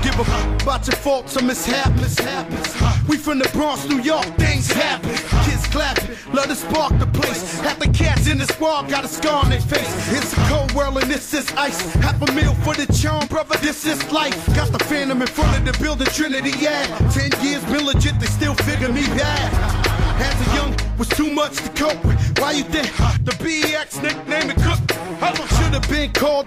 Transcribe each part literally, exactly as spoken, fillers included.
give a f about your faults or mishaps. We from the Bronx, New York, things happen. Kids clapping, love to spark the place. Half the cats in the squad got a scar on their face. It's a cold world and this is ice. Half a meal for the charm, brother, this is life. Got the phantom in front of the building, Trinity, yeah. Ten years been legit, they still figure me bad. As a young, was too much to cope with. Why you think the B X nickname it Cook? Should have been called.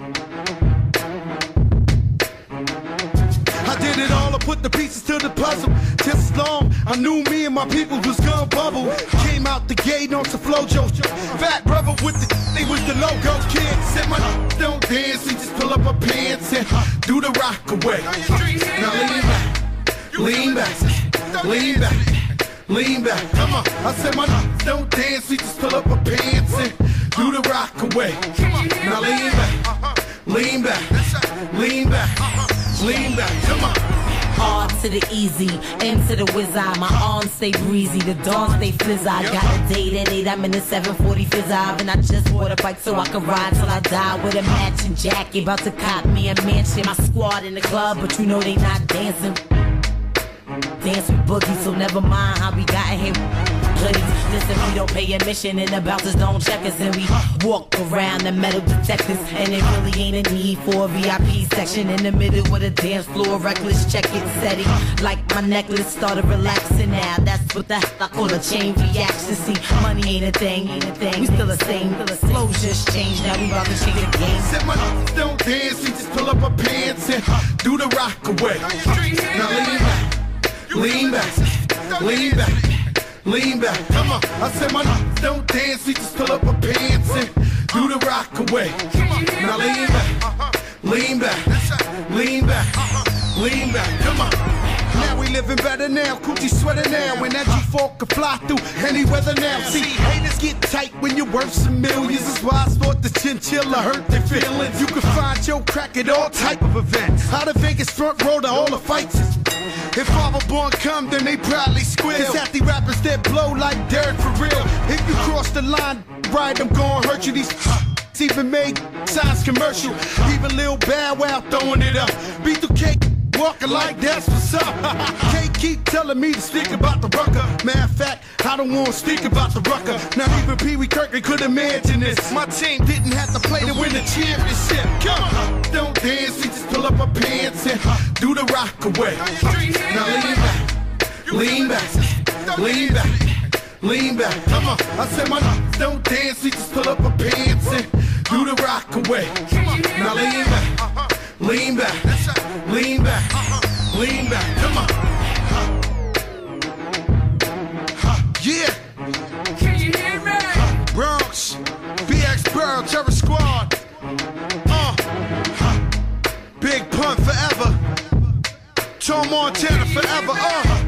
I did it all, I put the pieces to the puzzle. Just as long, I knew me and my people was gonna bubble. Came out the gate on some flojo. Fat brother with the, they was the logo kid. Said my don't dance, he just pull up her pants and do the rock away. Now lean back, lean back, lean back, lean back. Come on, I said my don't dance, he just pull up her pants and do the rock away. Now lean back, lean back, lean back. Lean back, come on. R to the easy, M to the whiz eye. My arms stay breezy, the dawn stay fizz. I got a date at eight, I'm in the seven forty fizz eye. And I just bought a bike so I can ride till I die with a matching jacket. About to cop me a mansion. My squad in the club, but you know they not dancing. Dance with Boogie, so never mind how we got here. Hoodies, listen, we don't pay admission and the bouncers don't check us. And we walk around the metal detectors. And it really ain't a need for a V I P section. In the middle with a dance floor, reckless check it setting. Like my necklace started relaxing now. That's what the hell I call a chain reaction. See, money ain't a thing, ain't a thing. We still the same, still the same. Flows just changed, now we about to change the game. Said my don't dance, we just pull up our pants and do the rock away. Now lean back, lean back, lean back. Lean back, come on. I said my don't dance, we just pull up our pants and do the rock away. Now lean back, lean back, lean back, lean back, come on. Now we living better now, coochie sweater now. When that G four can fly through any weather now. See, haters get tight when you're worth some millions. That's why I thought the chinchilla hurt their feelings. You can find your crack at all type of events. Out of Vegas front row to all the fights. If Father Born come, then they probably squeal. It's at the rappers that blow like dirt for real. If you cross the line, right, I'm gonna hurt you. These even made signs commercial. Even Lil Bow Wow throwing it up. B two K walking like that's what's up. Can't keep telling me to speak about the rucker. Matter of fact, I don't want to speak about the rucker. Not even Pee Wee Kirkland could imagine this. My team didn't have to play to win the championship. Come on, don't dance, we just pull up our pants and do the rock away. Now lean back, lean back, lean back, lean back. Come on, I said my don't dance, we just pull up our pants and do the rock away. Now lean back, lean back, lean back, lean back. Come on. Yeah. Can you hear me? Bronx, B X Burrow, Terror Squad. Uh. Big Pun forever. Tom Montana forever. Uh.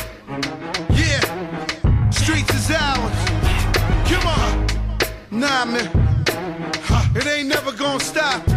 Yeah. Streets is ours. Come on. Nah, man. It ain't never gonna stop.